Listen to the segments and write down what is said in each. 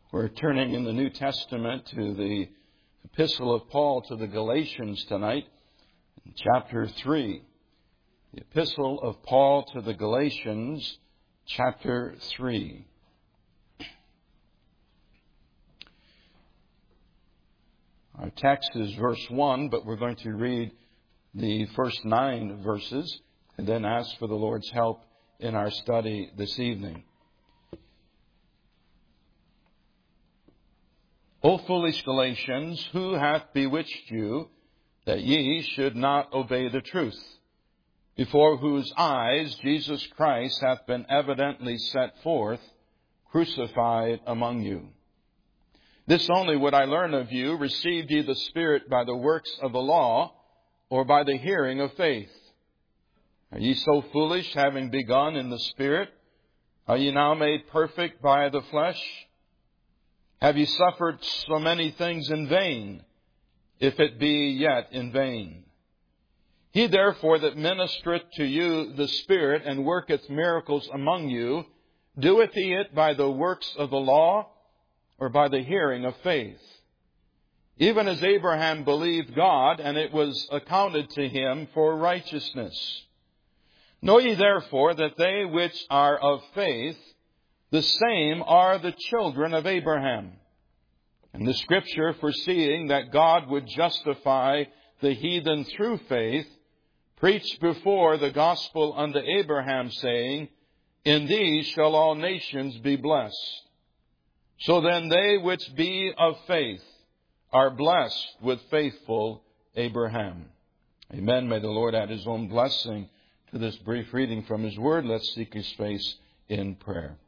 We're turning in the New Testament to the Epistle of Paul to the Galatians tonight, chapter 3. The Epistle of Paul to the Galatians, chapter 3. Our text is verse 1, but we're going to read the first 9 verses and then ask for the Lord's help in our study this evening. O foolish Galatians, who hath bewitched you, that ye should not obey the truth, before whose eyes Jesus Christ hath been evidently set forth, crucified among you? This only would I learn of you, received ye the Spirit by the works of the law, or by the hearing of faith? Are ye so foolish, having begun in the Spirit? Are ye now made perfect by the flesh? Have ye suffered so many things in vain, if it be yet in vain? He therefore that ministereth to you the Spirit, and worketh miracles among you, doeth he it by the works of the law, or by the hearing of faith? Even as Abraham believed God, and it was accounted to him for righteousness. Know ye therefore that they which are of faith, the same are the children of Abraham. And the Scripture, foreseeing that God would justify the heathen through faith, preached before the gospel unto Abraham, saying, In thee shall all nations be blessed. So then they which be of faith are blessed with faithful Abraham. Amen. May the Lord add His own blessing to this brief reading from His Word. Let's seek His face in prayer.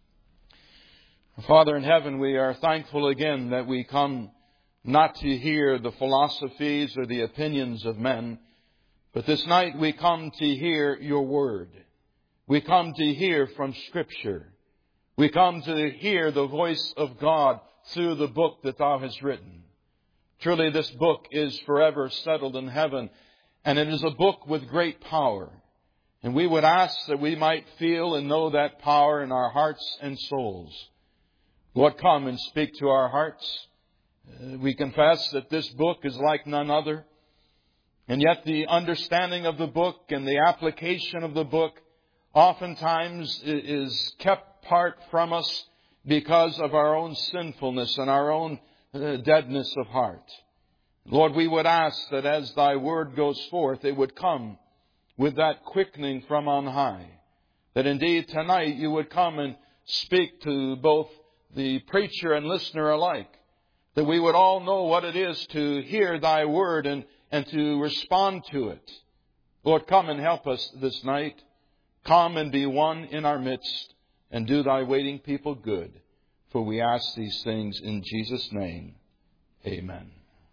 Father in heaven, we are thankful again that we come not to hear the philosophies or the opinions of men, but this night we come to hear Your Word. We come to hear from Scripture. We come to hear the voice of God through the book that Thou hast written. Truly this book is forever settled in heaven, and it is a book with great power. And we would ask that we might feel and know that power in our hearts and souls. Lord, come and speak to our hearts. We confess that this book is like none other. And yet the understanding of the book and the application of the book oftentimes is kept apart from us because of our own sinfulness and our own deadness of heart. Lord, we would ask that as Thy word goes forth, it would come with that quickening from on high. That indeed tonight You would come and speak to both the preacher and listener alike. That we would all know what it is to hear Thy word and to respond to it. Lord, come and help us this night. Come and be one in our midst, and do Thy waiting people good. For we ask these things in Jesus' name. Amen.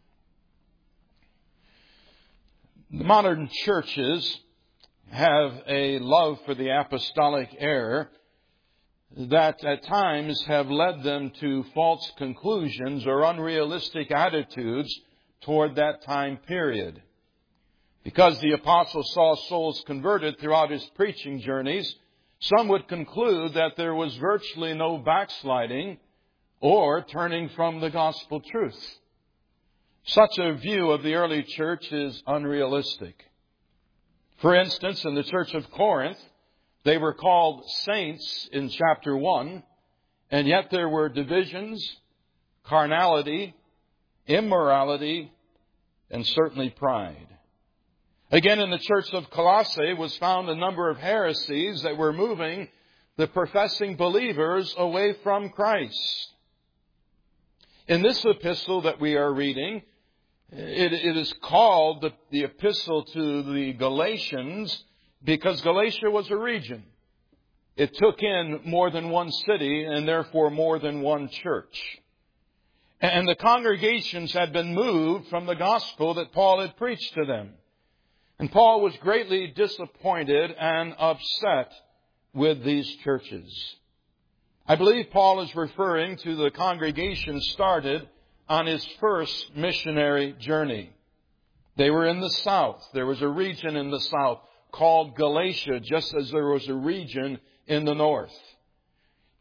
The modern churches have a love for the apostolic error that at times have led them to false conclusions or unrealistic attitudes toward that time period. Because the apostle saw souls converted throughout his preaching journeys, some would conclude that there was virtually no backsliding or turning from the gospel truth. Such a view of the early church is unrealistic. For instance, in the church of Corinth, they were called saints in chapter 1, and yet there were divisions, carnality, immorality, and certainly pride. Again, in the church of Colossae was found a number of heresies that were moving the professing believers away from Christ. In this epistle that we are reading, it is called the epistle to the Galatians because Galatia was a region. It took in more than one city and therefore more than one church. And the congregations had been moved from the gospel that Paul had preached to them. And Paul was greatly disappointed and upset with these churches. I believe Paul is referring to the congregation started on his first missionary journey. They were in the south. There was a region in the south called Galatia, just as there was a region in the north.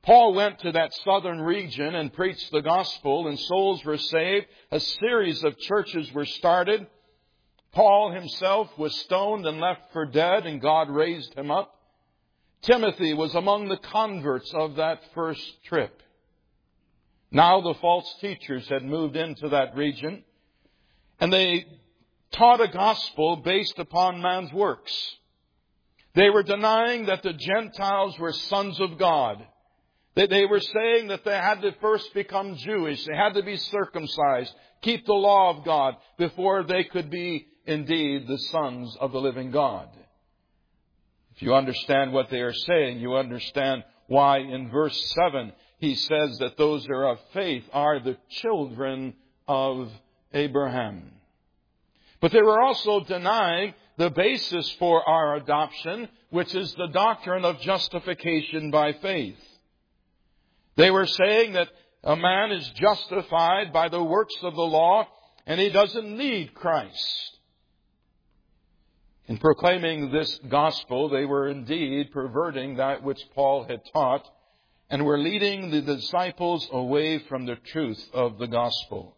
Paul went to that southern region and preached the gospel, and souls were saved. A series of churches were started. Paul himself was stoned and left for dead, and God raised him up. Timothy was among the converts of that first trip. Now the false teachers had moved into that region, and they taught a gospel based upon man's works. They were denying that the Gentiles were sons of God. They were saying that they had to first become Jewish. They had to be circumcised, keep the law of God before they could be indeed the sons of the living God. If you understand what they are saying, you understand why in verse 7 he says that those who are of faith are the children of Abraham. But they were also denying the basis for our adoption, which is the doctrine of justification by faith. They were saying that a man is justified by the works of the law and he doesn't need Christ. In proclaiming this gospel, they were indeed perverting that which Paul had taught and were leading the disciples away from the truth of the gospel.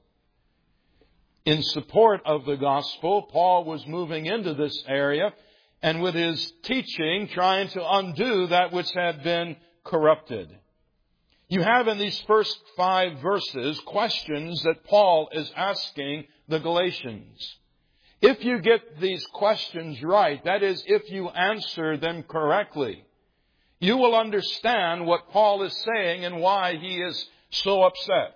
In support of the gospel, Paul was moving into this area and with his teaching trying to undo that which had been corrupted. You have in these first 5 verses questions that Paul is asking the Galatians. If you get these questions right, that is, if you answer them correctly, you will understand what Paul is saying and why he is so upset.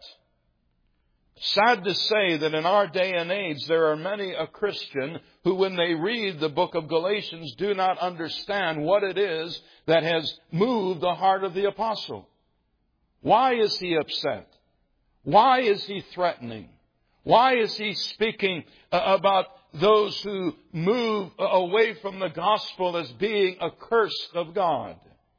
Sad to say that in our day and age, there are many a Christian who, when they read the book of Galatians, do not understand what it is that has moved the heart of the apostle. Why is he upset? Why is he threatening? Why is he speaking about those who move away from the gospel as being accursed of God?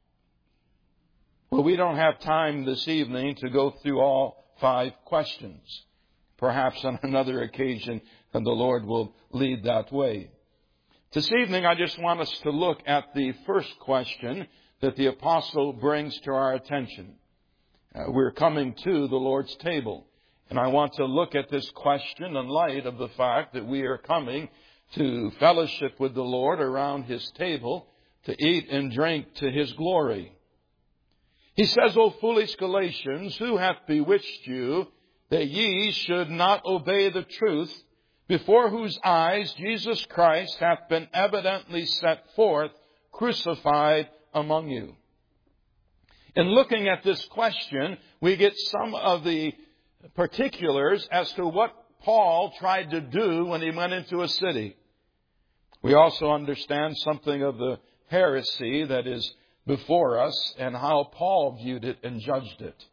Well, we don't have time this evening to go through all 5 questions. Perhaps on another occasion, and the Lord will lead that way. This evening, I just want us to look at the first question that the apostle brings to our attention. We're coming to the Lord's table. And I want to look at this question in light of the fact that we are coming to fellowship with the Lord around His table to eat and drink to His glory. He says, O foolish Galatians, who hath bewitched you that ye should not obey the truth, before whose eyes Jesus Christ hath been evidently set forth, crucified among you? In looking at this question, we get some of the particulars as to what Paul tried to do when he went into a city. We also understand something of the heresy that is before us and how Paul viewed it and judged it.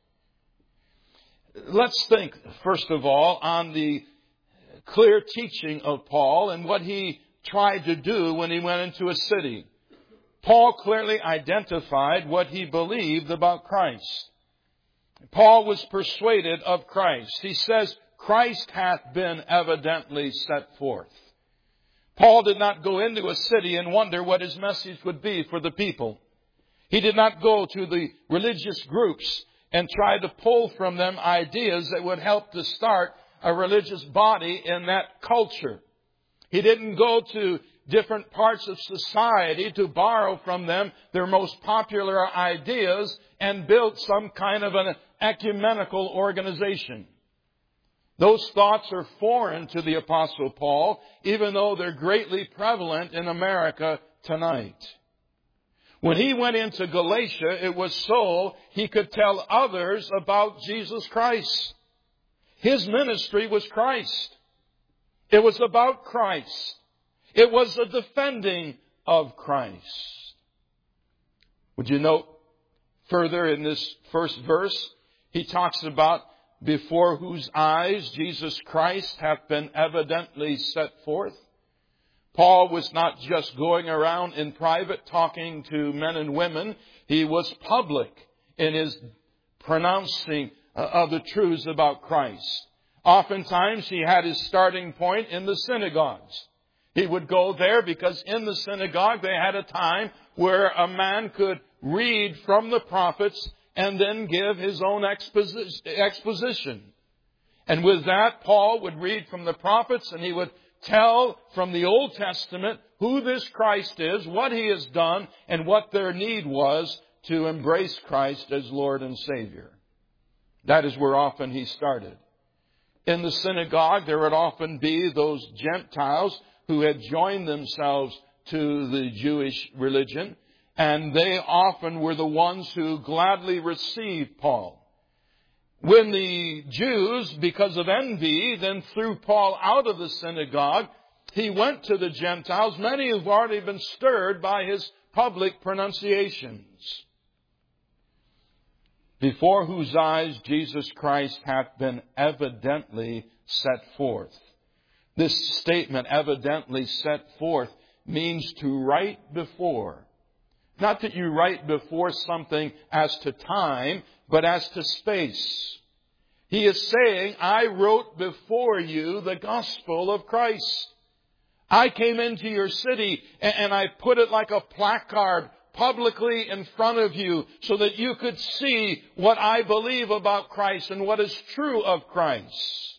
Let's think, first of all, on the clear teaching of Paul and what he tried to do when he went into a city. Paul clearly identified what he believed about Christ. Paul was persuaded of Christ. He says, Christ hath been evidently set forth. Paul did not go into a city and wonder what his message would be for the people. He did not go to the religious groups and try to pull from them ideas that would help to start a religious body in that culture. He didn't go to different parts of society to borrow from them their most popular ideas and build some kind of an ecumenical organization. Those thoughts are foreign to the Apostle Paul, even though they're greatly prevalent in America tonight. When he went into Galatia, it was so he could tell others about Jesus Christ. His ministry was Christ. It was about Christ. It was a defending of Christ. Would you note further in this first verse, he talks about before whose eyes Jesus Christ hath been evidently set forth. Paul was not just going around in private talking to men and women. He was public in his pronouncing of the truths about Christ. Oftentimes he had his starting point in the synagogues. He would go there because in the synagogue they had a time where a man could read from the prophets and then give his own exposition. And with that, Paul would read from the prophets, and he would tell from the Old Testament who this Christ is, what he has done, and what their need was to embrace Christ as Lord and Savior. That is where often he started. In the synagogue, there would often be those Gentiles who had joined themselves to the Jewish religion, and they often were the ones who gladly received Paul. When the Jews, because of envy, then threw Paul out of the synagogue, he went to the Gentiles, many who've already been stirred by his public pronunciations, before whose eyes Jesus Christ hath been evidently set forth. This statement, evidently set forth, means to write before. Not that you write before something as to time, but as to space. He is saying, I wrote before you the gospel of Christ. I came into your city and I put it like a placard publicly in front of you so that you could see what I believe about Christ and what is true of Christ.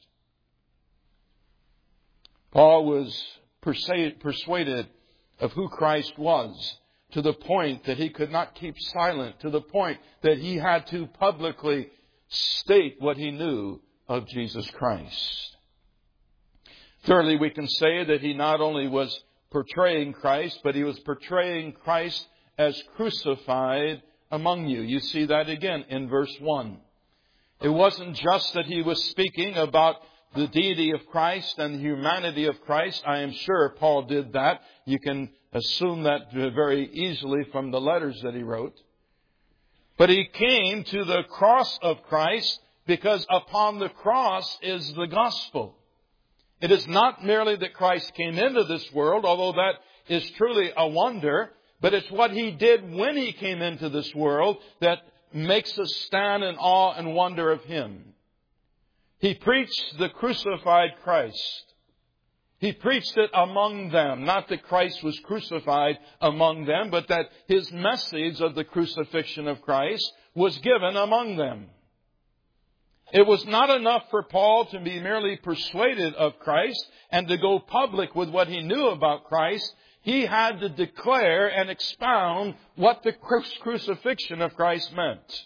Paul was persuaded of who Christ was, to the point that he could not keep silent, to the point that he had to publicly state what he knew of Jesus Christ. Thirdly, we can say that he not only was portraying Christ, but he was portraying Christ as crucified among you. You see that again in verse 1. It wasn't just that he was speaking about the deity of Christ and the humanity of Christ. I am sure Paul did that. You can assume that very easily from the letters that he wrote. But he came to the cross of Christ because upon the cross is the gospel. It is not merely that Christ came into this world, although that is truly a wonder, but it's what he did when he came into this world that makes us stand in awe and wonder of him. He preached the crucified Christ. He preached it among them. Not that Christ was crucified among them, but that his message of the crucifixion of Christ was given among them. It was not enough for Paul to be merely persuaded of Christ and to go public with what he knew about Christ. He had to declare and expound what the crucifixion of Christ meant.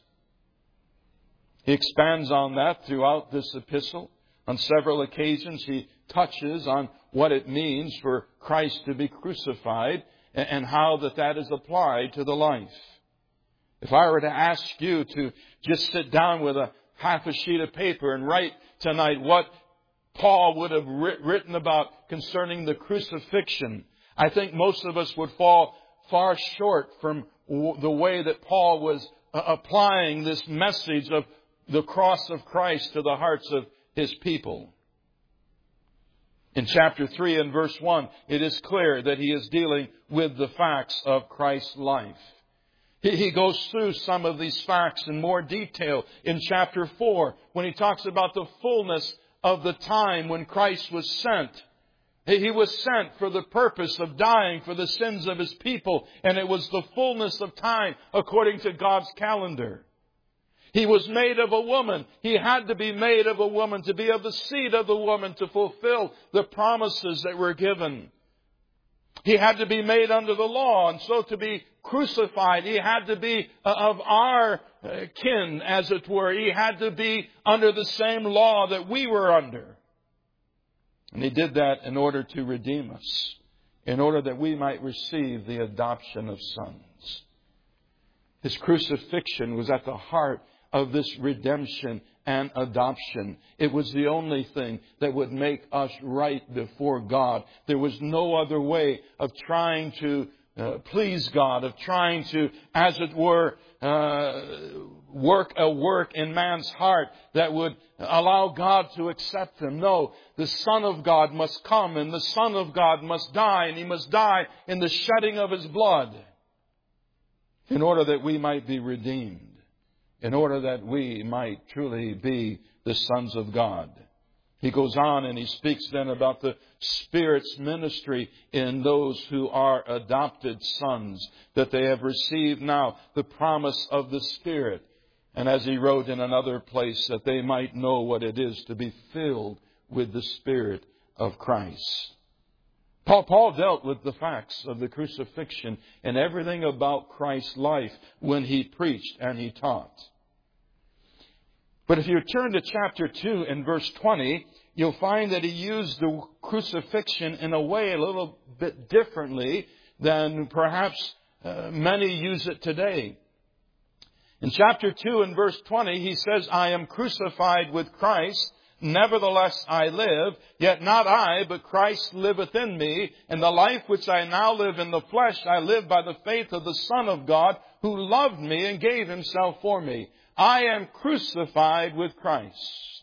He expands on that throughout this epistle. On several occasions, he touches on what it means for Christ to be crucified and how that is applied to the life. If I were to ask you to just sit down with half a sheet of paper and write tonight what Paul would have written about concerning the crucifixion, I think most of us would fall far short from the way that Paul was applying this message of the cross of Christ to the hearts of his people. In chapter 3 and verse 1, it is clear that he is dealing with the facts of Christ's life. He goes through some of these facts in more detail in chapter 4 when he talks about the fullness of the time when Christ was sent. He was sent for the purpose of dying for the sins of his people, and it was the fullness of time according to God's calendar. He was made of a woman. He had to be made of a woman, to be of the seed of the woman, to fulfill the promises that were given. He had to be made under the law, and so to be crucified, he had to be of our kin, as it were. He had to be under the same law that we were under. And he did that in order to redeem us, in order that we might receive the adoption of sons. His crucifixion was at the heart of this redemption and adoption. It was the only thing that would make us right before God. There was no other way of trying to please God, of trying to, as it were, work a work in man's heart that would allow God to accept him. No, the Son of God must come, and the Son of God must die, and he must die in the shedding of his blood in order that we might be redeemed, in order that we might truly be the sons of God. He goes on and he speaks then about the Spirit's ministry in those who are adopted sons, that they have received now the promise of the Spirit. And as he wrote in another place, that they might know what it is to be filled with the Spirit of Christ. Paul dealt with the facts of the crucifixion and everything about Christ's life when he preached and he taught. But if you turn to chapter 2 and verse 20, you'll find that he used the crucifixion in a way a little bit differently than perhaps many use it today. In chapter 2 and verse 20, he says, I am crucified with Christ. Nevertheless I live, yet not I, but Christ liveth in me. And the life which I now live in the flesh, I live by the faith of the Son of God, who loved me and gave himself for me. I am crucified with Christ.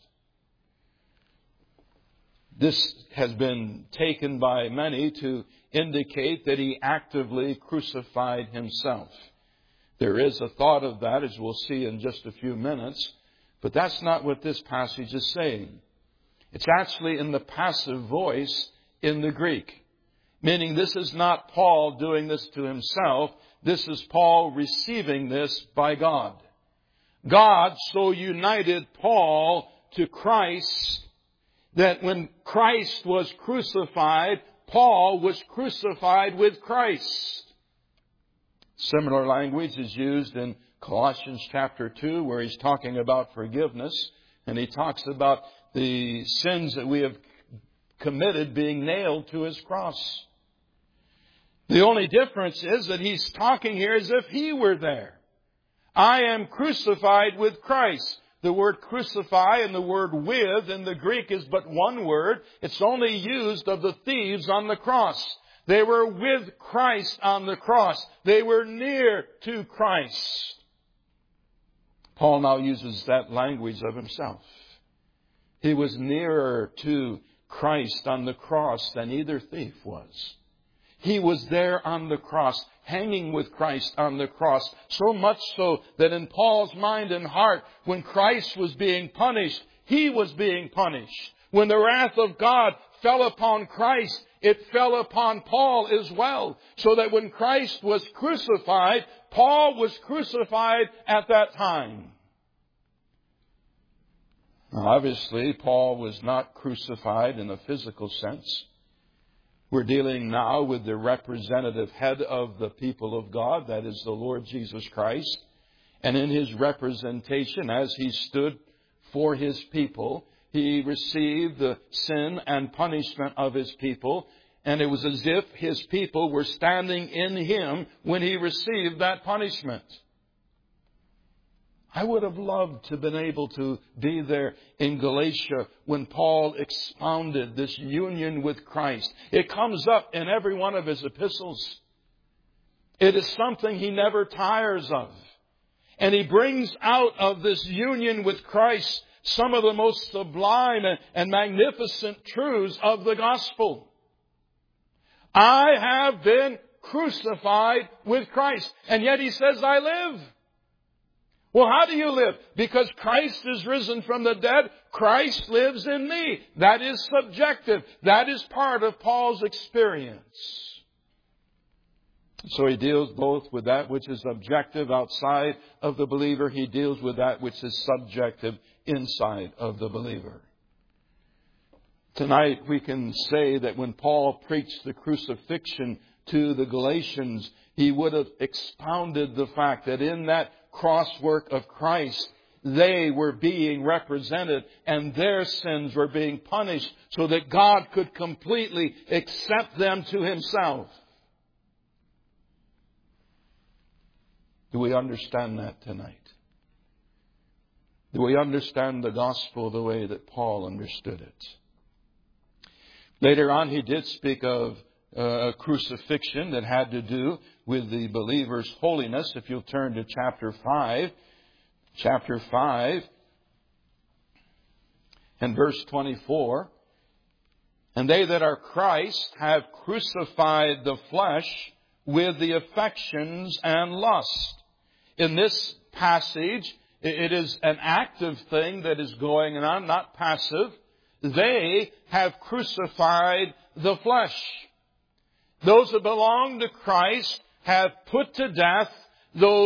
This has been taken by many to indicate that he actively crucified himself. There is a thought of that, as we'll see in just a few minutes. But that's not what this passage is saying. It's actually in the passive voice in the Greek. Meaning this is not Paul doing this to himself. This is Paul receiving this by God. God so united Paul to Christ that when Christ was crucified, Paul was crucified with Christ. Similar language is used in Colossians chapter 2, where he's talking about forgiveness. And he talks about the sins that we have committed being nailed to his cross. The only difference is that he's talking here as if he were there. I am crucified with Christ. The word crucify and the word with in the Greek is but one word. It's only used of the thieves on the cross. They were with Christ on the cross. They were near to Christ. Paul now uses that language of himself. He was nearer to Christ on the cross than either thief was. He was there on the cross, hanging with Christ on the cross. So much so that in Paul's mind and heart, when Christ was being punished, he was being punished. When the wrath of God fell upon Christ, it fell upon Paul as well. So that when Christ was crucified, Paul was crucified at that time. Now, obviously, Paul was not crucified in a physical sense. We're dealing now with the representative head of the people of God, that is the Lord Jesus Christ. And in his representation, as he stood for his people, he received the sin and punishment of his people. And it was as if his people were standing in him when he received that punishment. I would have loved to have been able to be there in Galatia when Paul expounded this union with Christ. It comes up in every one of his epistles. It is something he never tires of. And he brings out of this union with Christ some of the most sublime and magnificent truths of the gospel. I have been crucified with Christ. And yet he says, I live. Well, how do you live? Because Christ is risen from the dead. Christ lives in me. That is subjective. That is part of Paul's experience. So he deals both with that which is objective outside of the believer. He deals with that which is subjective inside of the believer. Tonight we can say that when Paul preached the crucifixion to the Galatians, he would have expounded the fact that in that crosswork of Christ, they were being represented and their sins were being punished so that God could completely accept them to himself. Do we understand that tonight? Do we understand the gospel the way that Paul understood it? Later on, he did speak of a crucifixion that had to do with the believer's holiness. If you'll turn to chapter 5 and verse 24. And they that are Christ have crucified the flesh with the affections and lust. In this passage, it is an active thing that is going on, not passive. They have crucified the flesh. Those that belong to Christ have put to death those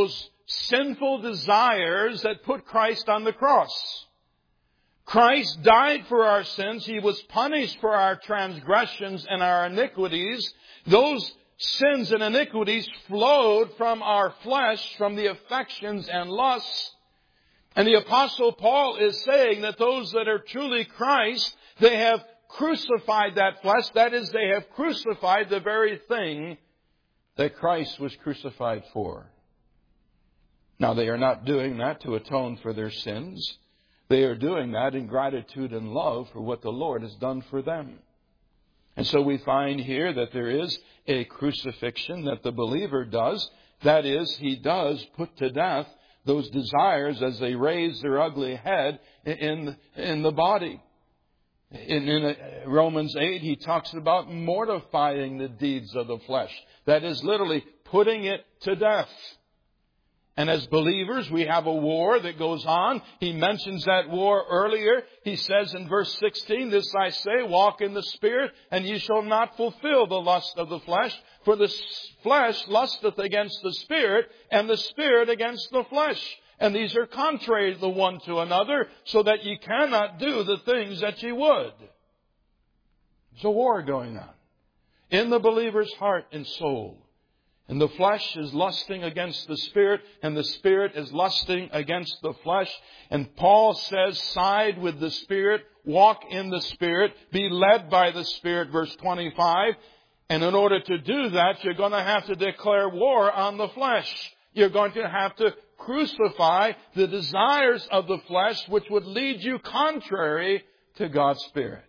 sinful desires that put Christ on the cross. Christ died for our sins. He was punished for our transgressions and our iniquities. Those sins and iniquities flowed from our flesh, from the affections and lusts. And the Apostle Paul is saying that those that are truly Christ, they have crucified that flesh. That is, they have crucified the very thing that Christ was crucified for. Now, they are not doing that to atone for their sins. They are doing that in gratitude and love for what the Lord has done for them. And so we find here that there is a crucifixion that the believer does. That is, he does put to death those desires as they raise their ugly head in the body. In Romans 8, he talks about mortifying the deeds of the flesh. That is literally putting it to death. And as believers, we have a war that goes on. He mentions that war earlier. He says in verse 16, "This I say, walk in the Spirit, and ye shall not fulfill the lust of the flesh. For the flesh lusteth against the Spirit, and the Spirit against the flesh. And these are contrary the one to another, so that ye cannot do the things that ye would." There's a war going on in the believer's heart and soul. And the flesh is lusting against the Spirit, and the Spirit is lusting against the flesh. And Paul says, side with the Spirit, walk in the Spirit, be led by the Spirit, verse 25. And in order to do that, you're going to have to declare war on the flesh. You're going to have to crucify the desires of the flesh, which would lead you contrary to God's Spirit.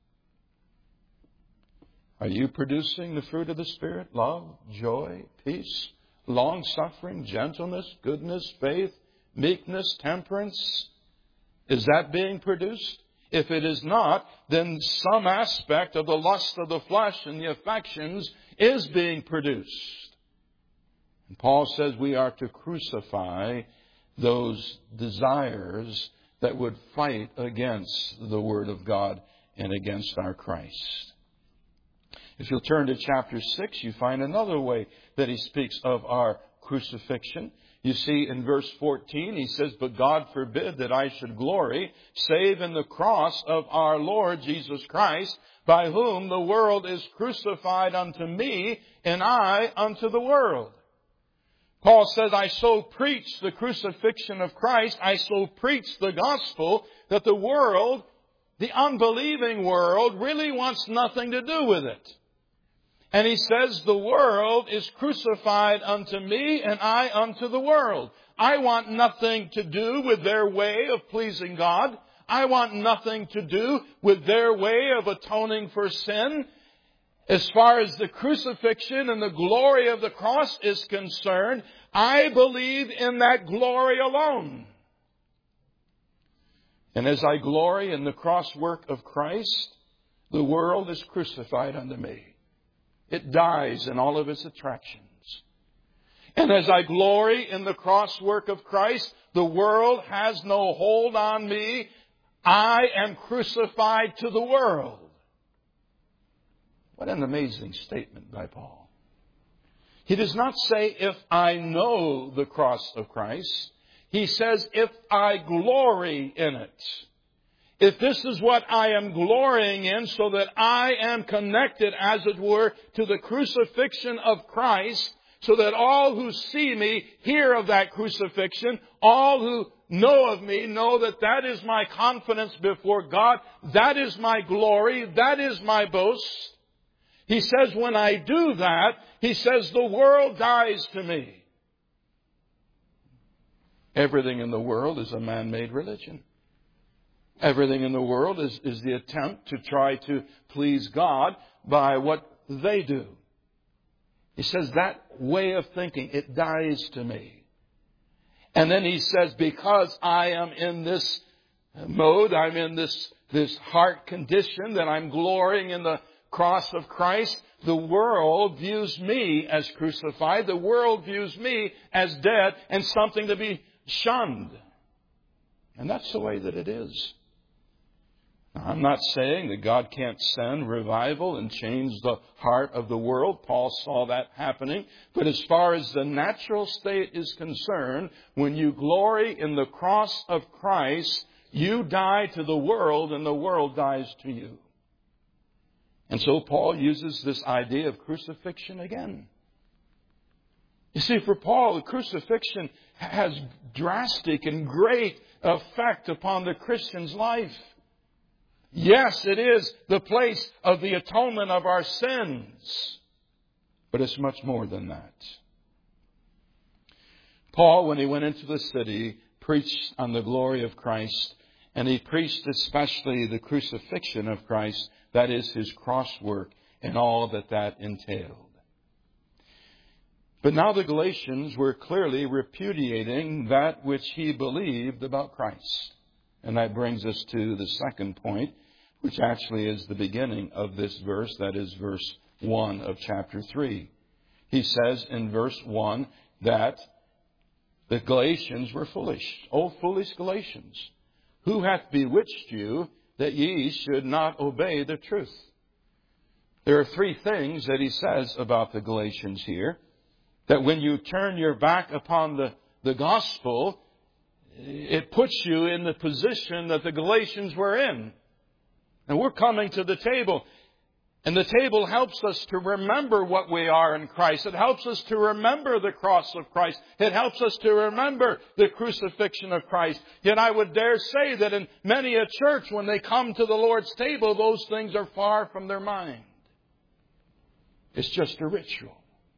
Are you producing the fruit of the Spirit? Love, joy, peace, long-suffering, gentleness, goodness, faith, meekness, temperance? Is that being produced? If it is not, then some aspect of the lust of the flesh and the affections is being produced. And Paul says we are to crucify those desires that would fight against the Word of God and against our Christ. If you'll turn to chapter 6, you find another way that he speaks of our crucifixion. You see in verse 14, he says, "But God forbid that I should glory, save in the cross of our Lord Jesus Christ, by whom the world is crucified unto me, and I unto the world." Paul says, I so preach the crucifixion of Christ, I so preach the gospel, that the world, the unbelieving world, really wants nothing to do with it. And he says, the world is crucified unto me, and I unto the world. I want nothing to do with their way of pleasing God. I want nothing to do with their way of atoning for sin. As far as the crucifixion and the glory of the cross is concerned, I believe in that glory alone. And as I glory in the cross work of Christ, the world is crucified unto me. It dies in all of its attractions. And as I glory in the cross work of Christ, the world has no hold on me. I am crucified to the world. What an amazing statement by Paul. He does not say, if I know the cross of Christ. He says, if I glory in it. If this is what I am glorying in, so that I am connected, as it were, to the crucifixion of Christ, so that all who see me hear of that crucifixion, all who know of me know that that is my confidence before God, that is my glory, that is my boast. He says, when I do that, he says, the world dies to me. Everything in the world is a man-made religion. Everything in the world is the attempt to try to please God by what they do. He says that way of thinking, it dies to me. And then he says, because I am in this mode, I'm in this heart condition, that I'm glorying in the cross of Christ, the world views me as crucified. The world views me as dead and something to be shunned. And that's the way that it is. I'm not saying that God can't send revival and change the heart of the world. Paul saw that happening. But as far as the natural state is concerned, when you glory in the cross of Christ, you die to the world and the world dies to you. And so Paul uses this idea of crucifixion again. You see, for Paul, the crucifixion has drastic and great effect upon the Christian's life. Yes, it is the place of the atonement of our sins. But it's much more than that. Paul, when he went into the city, preached on the glory of Christ. And he preached especially the crucifixion of Christ. That is his cross work and all that entailed. But now the Galatians were clearly repudiating that which he believed about Christ. And that brings us to the second point, which actually is the beginning of this verse. That is verse 1 of chapter 3. He says in verse 1 that the Galatians were foolish. O foolish Galatians, who hath bewitched you that ye should not obey the truth? There are three things that he says about the Galatians here. That when you turn your back upon the gospel, it puts you in the position that the Galatians were in. And we're coming to the table. And the table helps us to remember what we are in Christ. It helps us to remember the cross of Christ. It helps us to remember the crucifixion of Christ. Yet I would dare say that in many a church, when they come to the Lord's table, those things are far from their mind. It's just a ritual.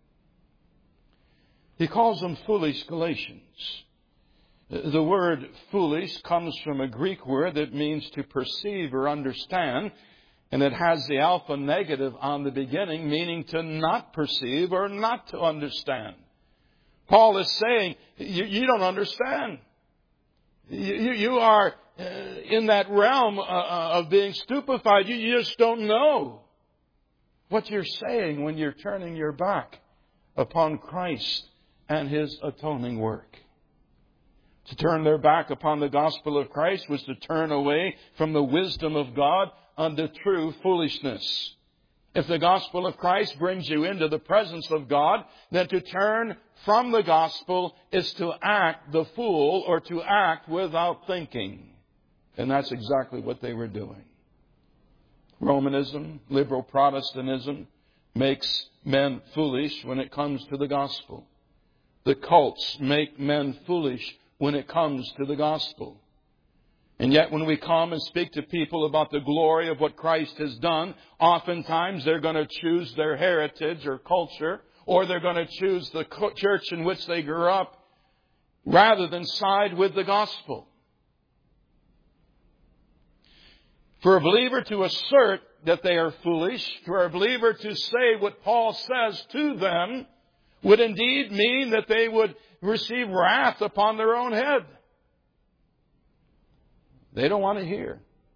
He calls them foolish Galatians. The word foolish comes from a Greek word that means to perceive or understand. And it has the alpha negative on the beginning, meaning to not perceive or not to understand. Paul is saying, you don't understand. You are in that realm of being stupefied. You just don't know what you're saying when you're turning your back upon Christ and His atoning work. To turn their back upon the gospel of Christ was to turn away from the wisdom of God unto true foolishness. If the gospel of Christ brings you into the presence of God, then to turn from the gospel is to act the fool or to act without thinking. And that's exactly what they were doing. Romanism, liberal Protestantism, makes men foolish when it comes to the gospel. The cults make men foolish when it comes to the gospel. And yet when we come and speak to people about the glory of what Christ has done, oftentimes they're going to choose their heritage or culture, or they're going to choose the church in which they grew up, rather than side with the gospel. For a believer to assert that they are foolish, for a believer to say what Paul says to them, would indeed mean that they would receive wrath upon their own head. They don't want to hear.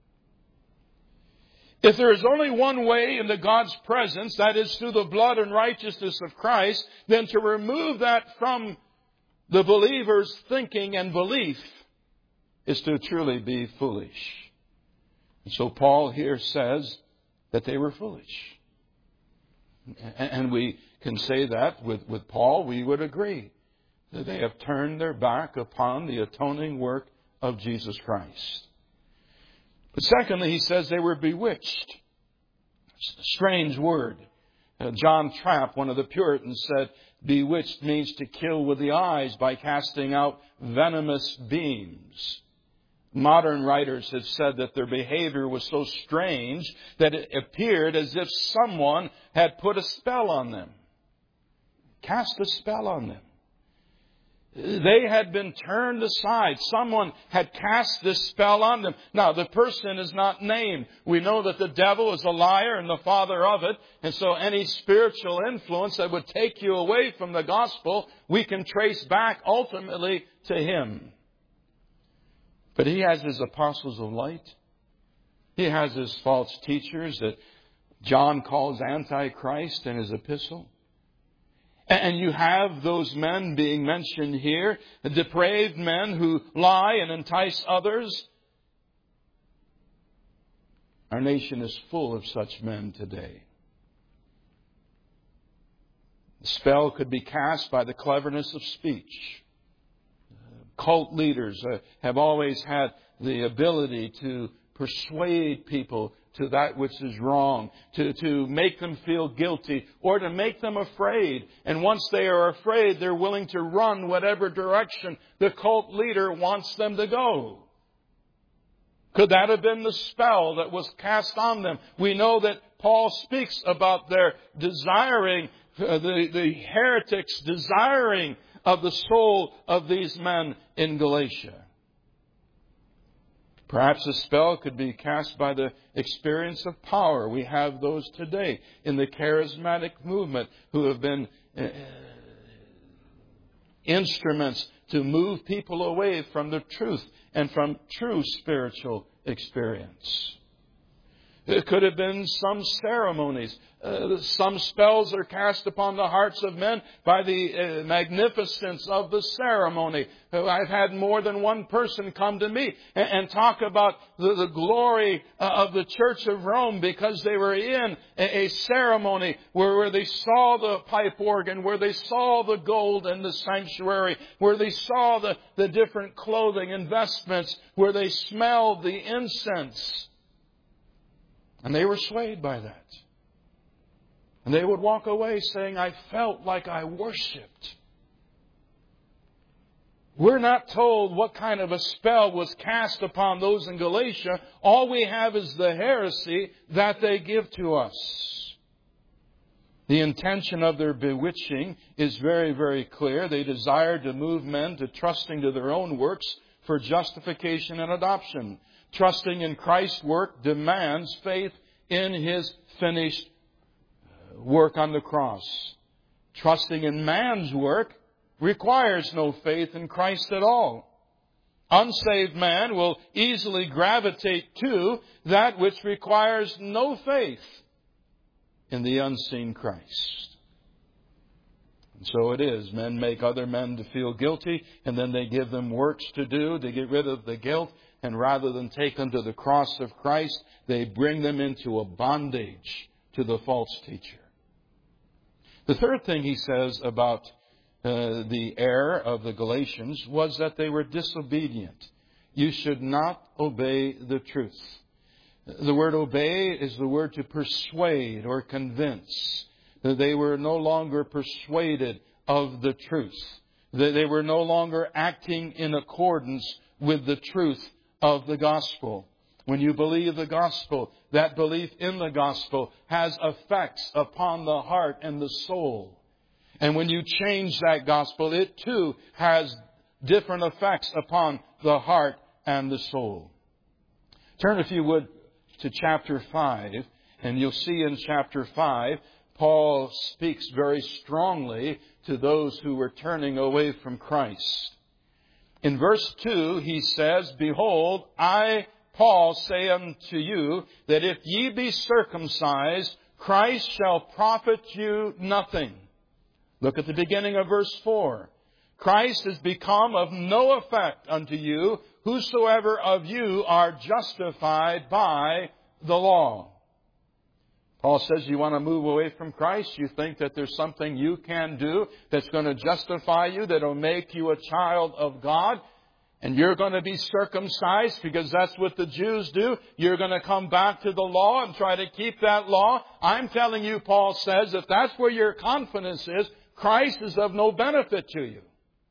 If there is only one way into God's presence, that is through the blood and righteousness of Christ, then to remove that from the believer's thinking and belief is to truly be foolish. And so Paul here says that they were foolish. And we can say that with Paul, we would agree that they have turned their back upon the atoning work of Jesus Christ. But secondly, he says they were bewitched. Strange word. John Trapp, one of the Puritans, said, bewitched means to kill with the eyes by casting out venomous beams. Modern writers have said that their behavior was so strange that it appeared as if someone had put a spell on them. Cast a spell on them. They had been turned aside. Someone had cast this spell on them. Now, the person is not named. We know that the devil is a liar and the father of it. And so any spiritual influence that would take you away from the gospel, we can trace back ultimately to him. But he has his apostles of light. He has his false teachers that John calls Antichrist in his epistle. And you have those men being mentioned here, depraved men who lie and entice others. Our nation is full of such men today. The spell could be cast by the cleverness of speech. Cult leaders have always had the ability to persuade people to that which is wrong, to make them feel guilty, or to make them afraid. And once they are afraid, they're willing to run whatever direction the cult leader wants them to go. Could that have been the spell that was cast on them? We know that Paul speaks about their desiring, the heretics desiring of the soul of these men in Galatia. Perhaps a spell could be cast by the experience of power. We have those today in the charismatic movement who have been instruments to move people away from the truth and from true spiritual experience. It could have been some ceremonies. Some spells are cast upon the hearts of men by the magnificence of the ceremony. I've had more than one person come to me and talk about the glory of the Church of Rome because they were in a ceremony where they saw the pipe organ, where they saw the gold in the sanctuary, where they saw the different clothing and vestments, where they smelled the incense. And they were swayed by that. And they would walk away saying, I felt like I worshipped. We're not told what kind of a spell was cast upon those in Galatia. All we have is the heresy that they give to us. The intention of their bewitching is very, very clear. They desire to move men to trusting to their own works for justification and adoption. Trusting in Christ's work demands faith in His finished work on the cross. Trusting in man's work requires no faith in Christ at all. Unsaved man will easily gravitate to that which requires no faith in the unseen Christ. And so it is. Men make other men to feel guilty, and then they give them works to do to get rid of the guilt. And rather than take them to the cross of Christ, they bring them into a bondage to the false teacher. The third thing he says about the error of the Galatians was that they were disobedient. You should not obey the truth. The word obey is the word to persuade or convince. They were no longer persuaded of the truth. They were no longer acting in accordance with the truth of the gospel. When you believe the gospel, that belief in the gospel has effects upon the heart and the soul. And when you change that gospel, it too has different effects upon the heart and the soul. Turn, if you would, to chapter 5, and you'll see in chapter 5, Paul speaks very strongly to those who were turning away from Christ. In verse 2, he says, Behold, I, Paul, say unto you, that if ye be circumcised, Christ shall profit you nothing. Look at the beginning of verse 4. Christ is become of no effect unto you, whosoever of you are justified by the law. Paul says you want to move away from Christ. You think that there's something you can do that's going to justify you, that will make you a child of God. And you're going to be circumcised because that's what the Jews do. You're going to come back to the law and try to keep that law. I'm telling you, Paul says, if that's where your confidence is, Christ is of no benefit to you.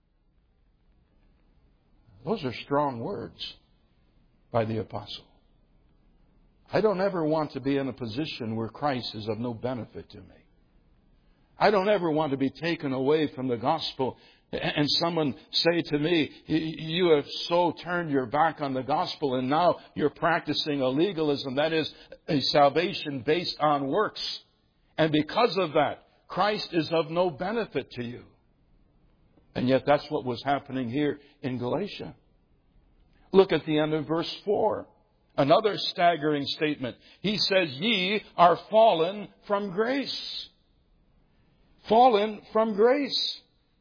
Those are strong words by the apostle. I don't ever want to be in a position where Christ is of no benefit to me. I don't ever want to be taken away from the gospel and someone say to me, you have so turned your back on the gospel and now you're practicing a legalism. That is a salvation based on works. And because of that, Christ is of no benefit to you. And yet that's what was happening here in Galatia. Look at the end of verse 4. Another staggering statement. He says, ye are fallen from grace. Fallen from grace.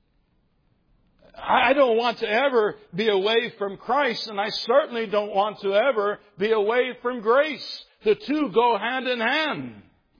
I don't want to ever be away from Christ, and I certainly don't want to ever be away from grace. the two go hand in hand.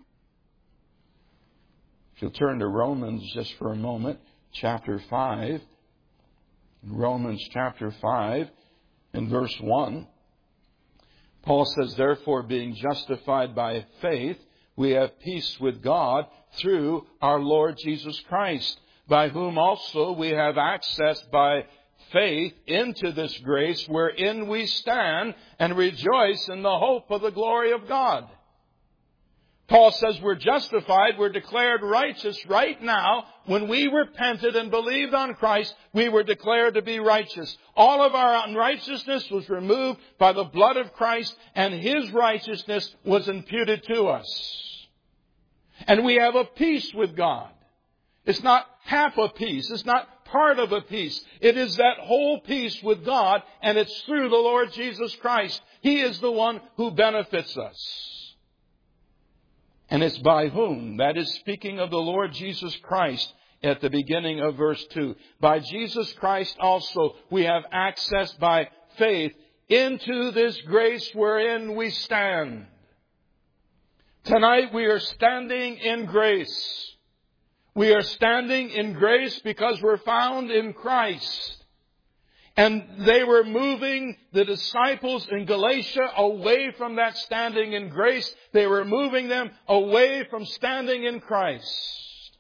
If you'll turn to Romans just for a moment, chapter 5. Romans chapter 5 and verse 1. Paul says, therefore, being justified by faith, we have peace with God through our Lord Jesus Christ, by whom also we have access by faith into this grace wherein we stand and rejoice in the hope of the glory of God. Paul says we're justified, we're declared righteous right now. When we repented and believed on Christ, we were declared to be righteous. All of our unrighteousness was removed by the blood of Christ, and His righteousness was imputed to us. And we have a peace with God. It's not half a peace. It's not part of a peace. It is that whole peace with God, and it's through the Lord Jesus Christ. He is the one who benefits us. And it's by whom? That is speaking of the Lord Jesus Christ at the beginning of verse 2. By Jesus Christ also we have access by faith into this grace wherein we stand. Tonight we are standing in grace. We are standing in grace because we're found in Christ. And they were moving the disciples in Galatia away from that standing in grace. They were moving them away from standing in Christ.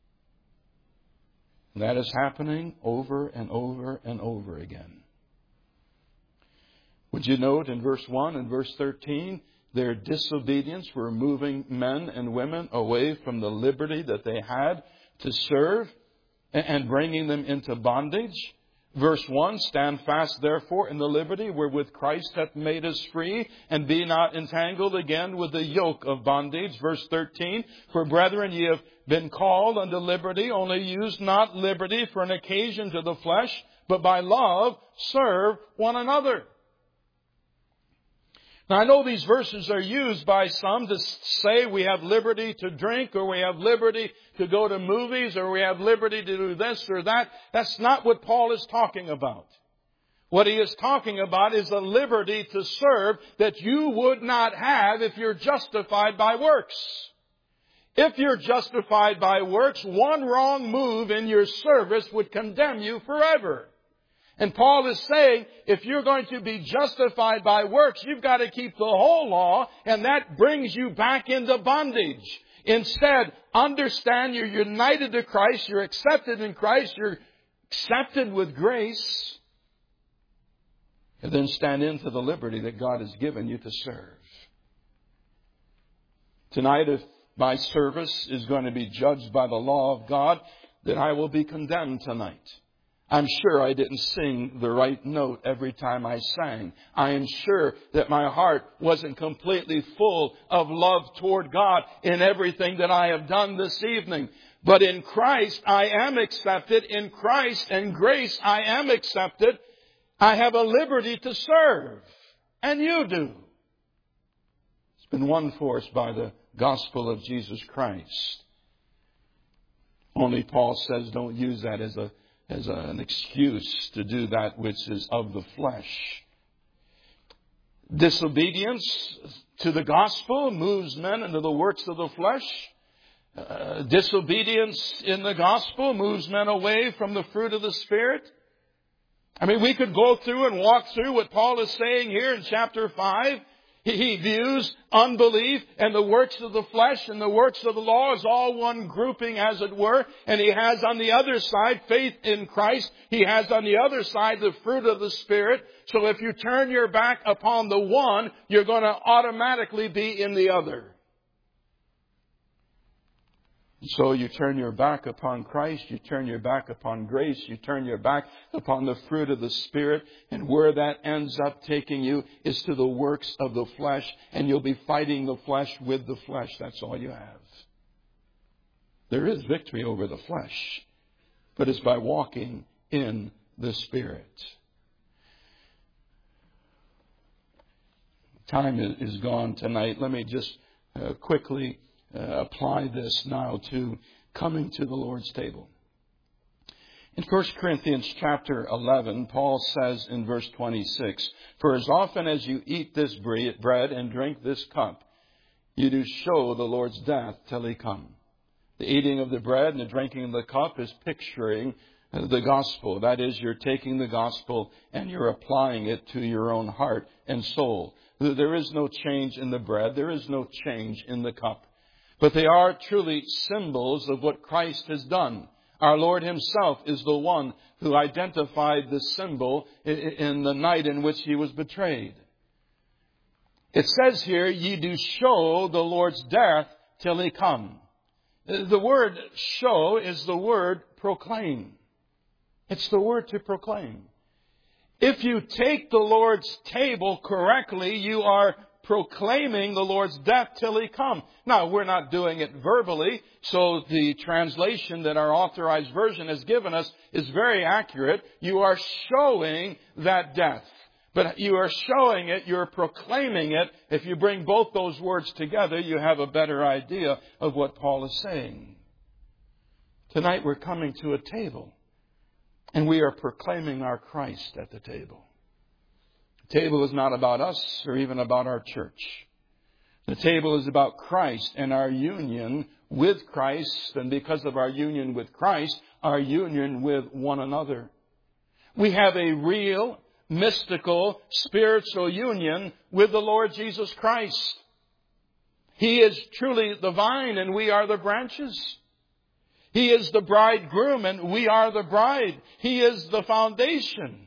And that is happening over and over and over again. Would you note in verse 1 and verse 13, their disobedience were moving men and women away from the liberty that they had to serve and bringing them into bondage. Verse 1, stand fast therefore in the liberty wherewith Christ hath made us free, and be not entangled again with the yoke of bondage. Verse 13, for brethren, ye have been called unto liberty, only use not liberty for an occasion to the flesh, but by love serve one another. Now, I know these verses are used by some to say we have liberty to drink, or we have liberty to go to movies, or we have liberty to do this or that. That's not what Paul is talking about. What he is talking about is a liberty to serve that you would not have if you're justified by works. If you're justified by works, one wrong move in your service would condemn you forever. And Paul is saying, if you're going to be justified by works, you've got to keep the whole law, and that brings you back into bondage. Instead, understand you're united to Christ, you're accepted in Christ, you're accepted with grace, and then stand into the liberty that God has given you to serve. Tonight, if my service is going to be judged by the law of God, then I will be condemned tonight. I'm sure I didn't sing the right note every time I sang. I am sure that my heart wasn't completely full of love toward God in everything that I have done this evening. But in Christ, I am accepted. In Christ and grace, I am accepted. I have a liberty to serve. And you do. It's been won for us by the gospel of Jesus Christ. Only Paul says don't use that as an excuse to do that which is of the flesh. Disobedience to the gospel moves men into the works of the flesh. Disobedience in the gospel moves men away from the fruit of the Spirit. I mean, we could go through and walk through what Paul is saying here in chapter 5. He views unbelief and the works of the flesh and the works of the law as all one grouping, as it were. And he has on the other side faith in Christ. He has on the other side the fruit of the Spirit. So if you turn your back upon the one, you're going to automatically be in the other. So you turn your back upon Christ, you turn your back upon grace, you turn your back upon the fruit of the Spirit, and where that ends up taking you is to the works of the flesh, and you'll be fighting the flesh with the flesh. That's all you have. There is victory over the flesh, but it's by walking in the Spirit. Time is gone tonight. Let me just quickly apply this now to coming to the Lord's table. In 1 Corinthians chapter 11, Paul says in verse 26, "For as often as you eat this bread and drink this cup, you do show the Lord's death till He come." The eating of the bread and the drinking of the cup is picturing the gospel. That is, you're taking the gospel and you're applying it to your own heart and soul. There is no change in the bread. There is no change in the cup. But they are truly symbols of what Christ has done. Our Lord Himself is the one who identified the symbol in the night in which He was betrayed. It says here, "Ye do show the Lord's death till He come." The word show is the word proclaim. It's the word to proclaim. If you take the Lord's table correctly, you are proclaiming the Lord's death till He come. Now, we're not doing it verbally, so the translation that our Authorized Version has given us is very accurate. You are showing that death. But you are showing it, you're proclaiming it. If you bring both those words together, you have a better idea of what Paul is saying. Tonight we're coming to a table, and we are proclaiming our Christ at the table. The table is not about us or even about our church. The table is about Christ and our union with Christ, and because of our union with Christ, our union with one another. We have a real, mystical, spiritual union with the Lord Jesus Christ. He is truly the vine and we are the branches. He is the bridegroom and we are the bride. He is the foundation.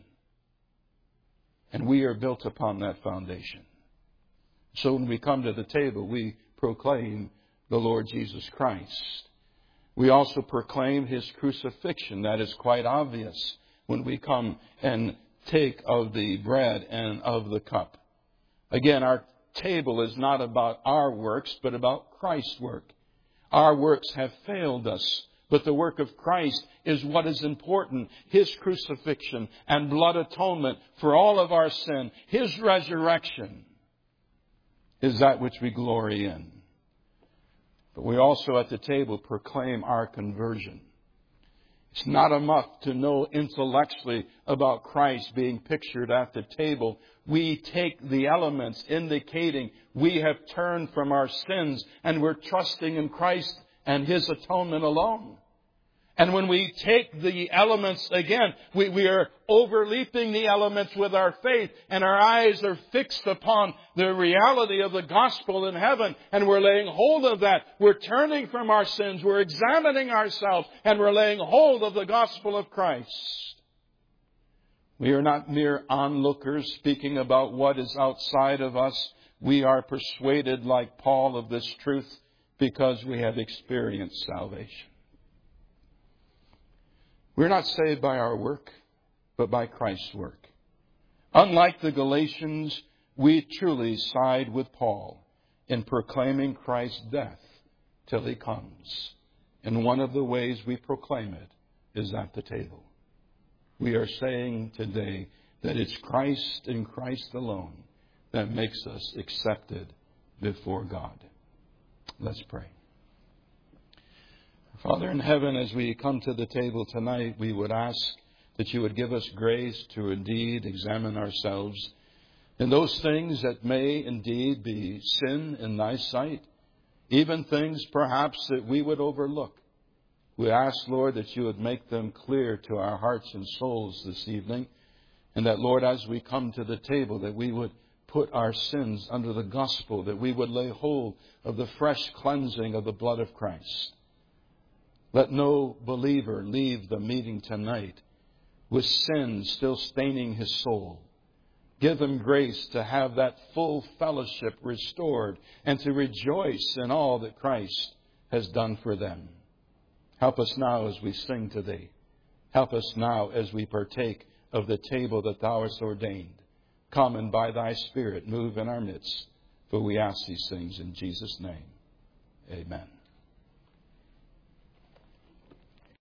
And we are built upon that foundation. So when we come to the table, we proclaim the Lord Jesus Christ. We also proclaim His crucifixion. That is quite obvious when we come and take of the bread and of the cup. Again, our table is not about our works, but about Christ's work. Our works have failed us, but the work of Christ is what is important. His crucifixion and blood atonement for all of our sin. His resurrection is that which we glory in. But we also at the table proclaim our conversion. It's not enough to know intellectually about Christ being pictured at the table. We take the elements indicating we have turned from our sins and we're trusting in Christ and His atonement alone. And when we take the elements again, we are overleaping the elements with our faith, and our eyes are fixed upon the reality of the gospel in heaven, and we're laying hold of that. We're turning from our sins, we're examining ourselves, and we're laying hold of the gospel of Christ. We are not mere onlookers speaking about what is outside of us. We are persuaded, like Paul, of this truth because we have experienced salvation. We're not saved by our work, but by Christ's work. Unlike the Galatians, we truly side with Paul in proclaiming Christ's death till He comes. And one of the ways we proclaim it is at the table. We are saying today that it's Christ and Christ alone that makes us accepted before God. Let's pray. Father in heaven, as we come to the table tonight, we would ask that You would give us grace to indeed examine ourselves in those things that may indeed be sin in Thy sight, even things perhaps that we would overlook. We ask, Lord, that You would make them clear to our hearts and souls this evening, and that, Lord, as we come to the table, that we would put our sins under the gospel, that we would lay hold of the fresh cleansing of the blood of Christ. Let no believer leave the meeting tonight with sin still staining his soul. Give them grace to have that full fellowship restored and to rejoice in all that Christ has done for them. Help us now as we sing to Thee. Help us now as we partake of the table that Thou hast ordained. Come and by Thy Spirit move in our midst. For we ask these things in Jesus' name. Amen.